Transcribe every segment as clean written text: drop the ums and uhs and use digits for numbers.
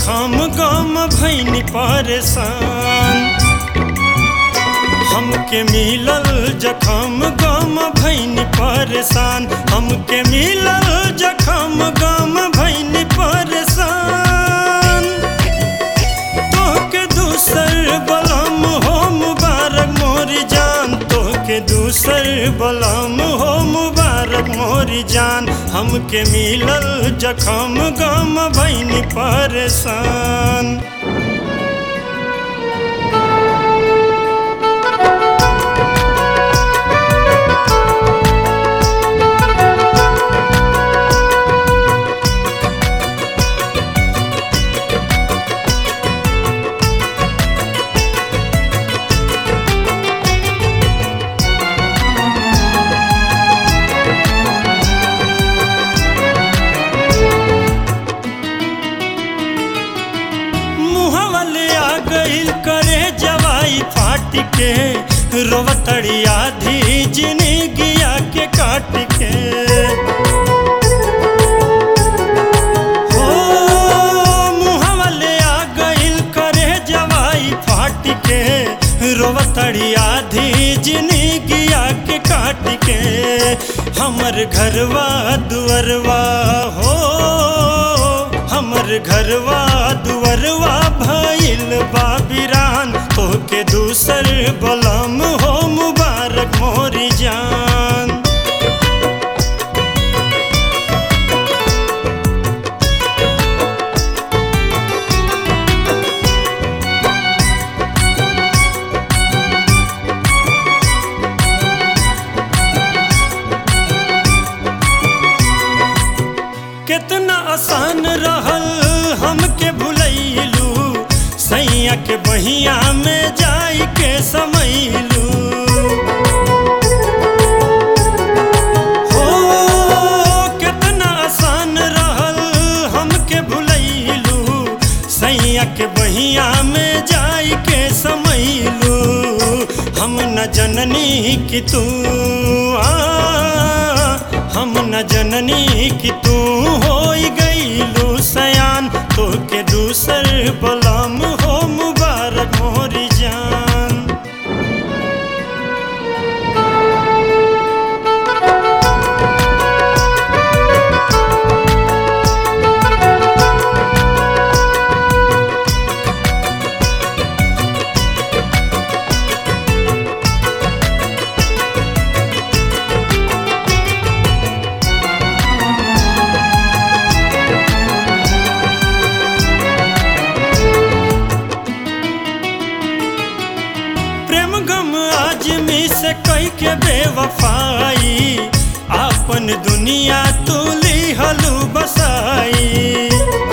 जखम गम भैनी परेशान। हमके मिलल जखम गम भैनी परेशान। हमके मिलल जखम गम भैनी परेशान। तोहके दूसर बलम हो मुबारक मोरी जान। तोहके दूसर बलम हो मुबारक मोरी जान। हमके मिलल जखम गम भैनी परेशान। करे जवाई फाट के रोवतड़ी आधी जिंदगिया के काट के। हो मुहवले आ गइल करे जवाई फाट के रोवतड़ी आधी जिंदगिया के काट के। हमर घरवा दुअरवा हो हमर घरवा दुअरवा भइल बाबिरान। तोहके दूसर बलम हो मुबारक मोरी जान। कितना आसान रहल हमके भुलैलू। सैया के बहिया में जाई के समैलू। हो कितना आसान रहल हमके भुलैलू। सैया के बहिया में जाई के समैलू। हम न जननी कि तू हम न जननी कि तू होई गईलू सयान। तोहके दूसर बलम हो मुबारक मोरी जान। आजमी से कई के बेवफाई आपन दुनिया तू लिहलू बसाई।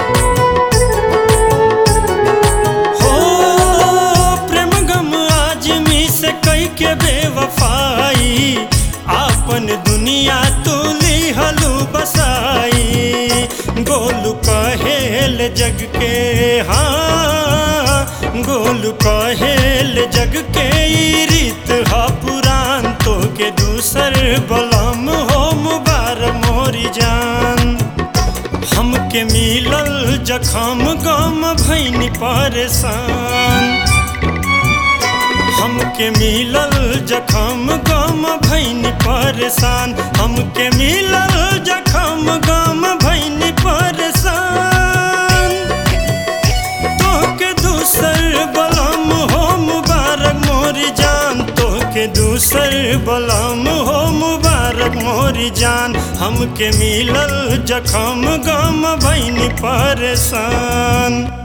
हो प्रेम गम आजमी से कई के बेवफाई आपन दुनिया तू लिहलू बसाई। गोलू कहेल जग के गोलू कहेल जग के रीत हा पुरान। तोहके दूसर बलम हो मुबारक मोरी जान। हमके मिलल जखम गम भैनी परेशान। हमके मिलल जखम गम भैनी परेशान। हमके मिलल जखम गम भैनी परेशान। तोहके दूसर बलम हो मुबारक मोरी जान। तोहके दूसर बलम हो मुबारक मोरी जान। हमके मिलल जखम गम भैनी परेशान।